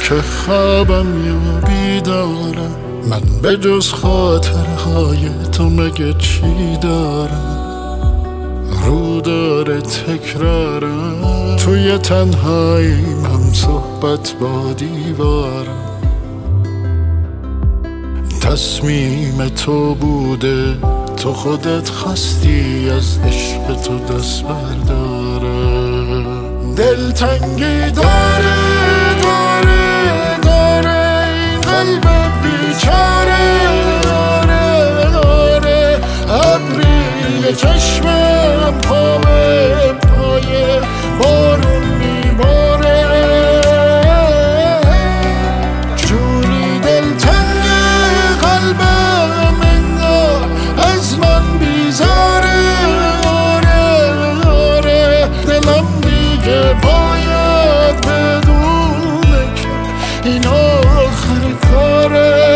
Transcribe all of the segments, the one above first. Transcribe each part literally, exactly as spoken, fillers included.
که خوابم یا بیدارم، من به جز خاطرهای تو مگه چی دارم؟ رو داره تکرارم، توی تنهاییم هم صحبت با دیوارم. تصمیم تو بوده، تو خودت خواستی از عشق تو دست برداره. دلتنگی داره داره داره این قلب بیچاره، آره آره ابری چشمم پا به پای بارون میباره. جوری دلتنگ قلبم انگار از من بیزاره، آره آره دلم دیگه باید بدونه که این آخر کاره.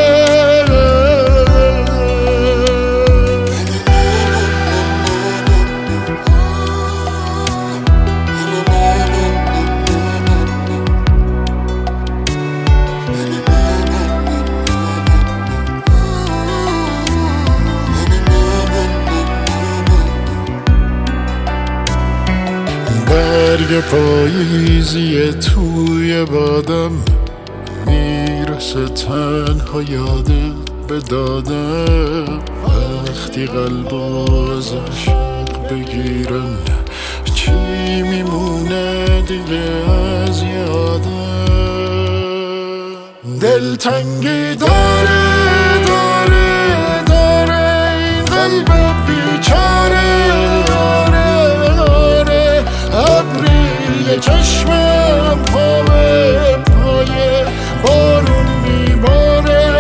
برگ پاییزی توی بادم میرسه تنها یادت به دادم. وقتی قلب از عشق بگیرم چی میمونه دیگه از یادم؟ دلتنگی داره داره داره این قلب بیچاره، آره آره ابری چشمم پا به پای بارون میباره.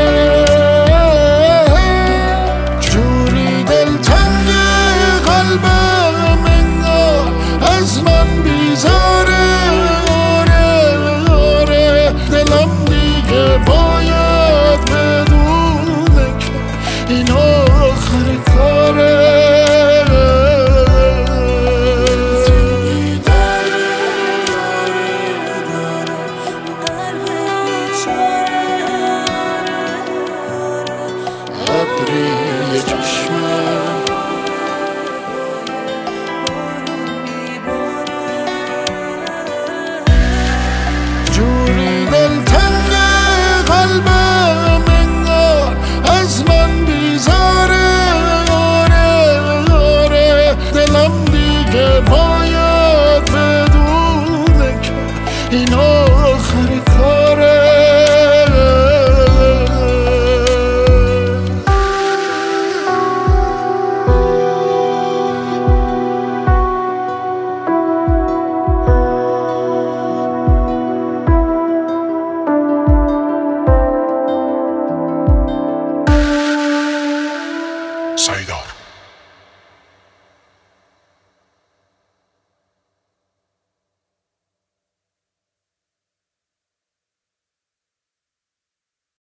جوری دلتنگ قلبم انگار از من بیزاره، آره آره دلم دیگه باید بدونه که این آخر کاره. ابری چشمم جوری دلتنگ قلبم انگار از من بیزاره، آره آره دلم دیگه باید بدونه که این آخر کاره. Saida.